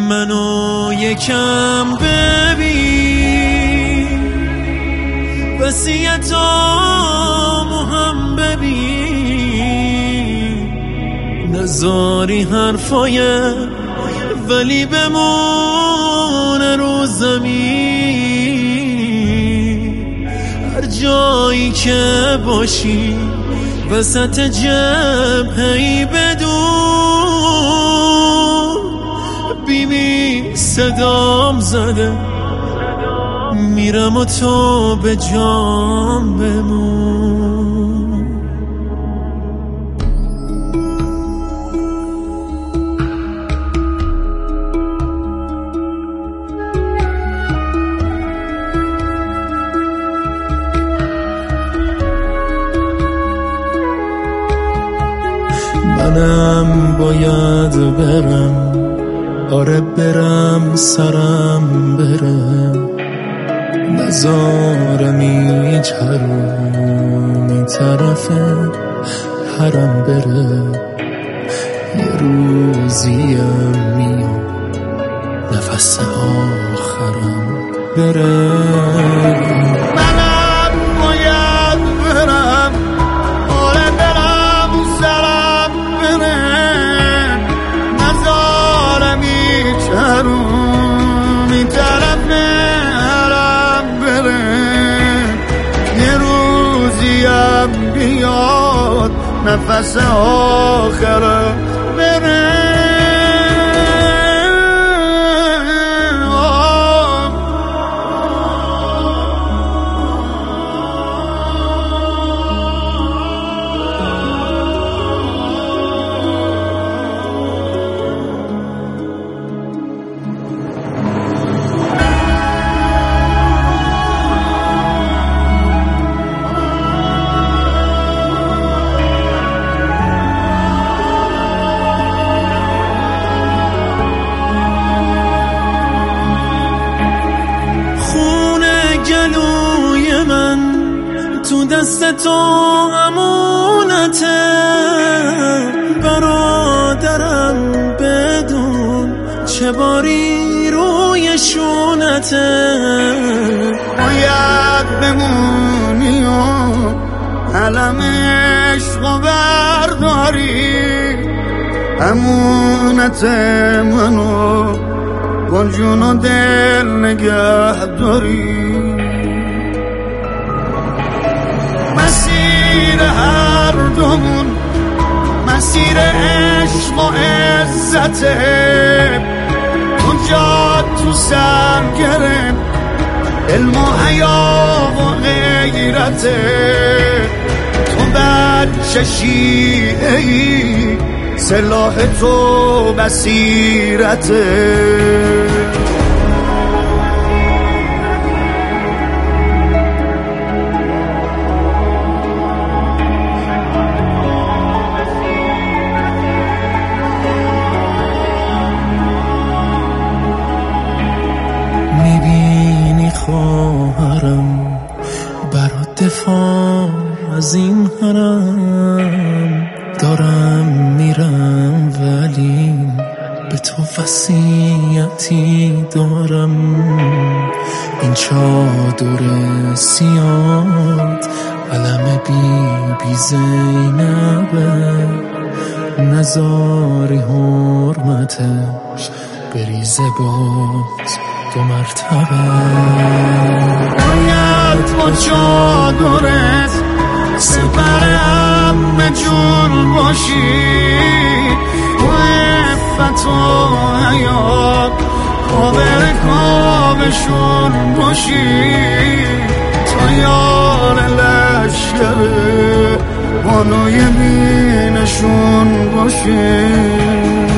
منو یکم ببین، وصیتامو هم ببین، نذاری حرفای ولی بمونه رو زمین. هر جایی که باشی وسط جبهه‌ای بدون، بیبی صدام زده میرم و تو به جام بمون. منم باید برم، آره برم، سرم برم، نذارم هیچ حرومی طرف حرم بره. یه روزیم میام نفس آخرم بره. منم باید برم، آره برم، سرم بره، نذارم هیچ حرومی طرف حرم بره. یه روزیم بیاد نفس آخرم بره. گلوی من تو دست تو امونته، برادرم بدون چه باری روی شونته. باید بمونی و علم عشق برداری، امونت منو با جون و دل نگه داری. مسیر هر دومون مسیر عشق و عزته، تو جا تو سرگرم علم و حیا و غیرته. تو بچه شیعه‌ای سلاح تو بصیرته. میبینی خواهرم برات دفاع از این حرم دارم میرم، ولی به تو وصیتی دارم. این چادر سیاد علم بی زینبه، نذاری حرمتش بریزه باز دو مرتبه. باید با چادرت سپر همه جون باشی، با عفت و حیا کابر کابشون باشی. تو یار لشکر بانوی بینشون باشی.